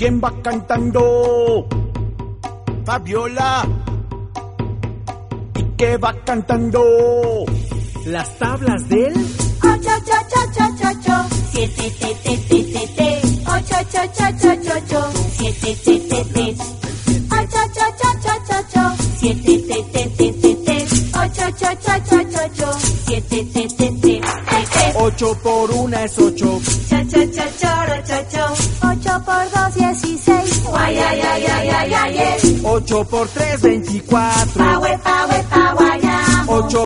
¿Quién va cantando? Fabiola. ¿Y qué va cantando? Las tablas del 8, 7, 8, 7, 7, 8 por 1 es 8. 8 por 2, 16. 8 por 3, 24. 8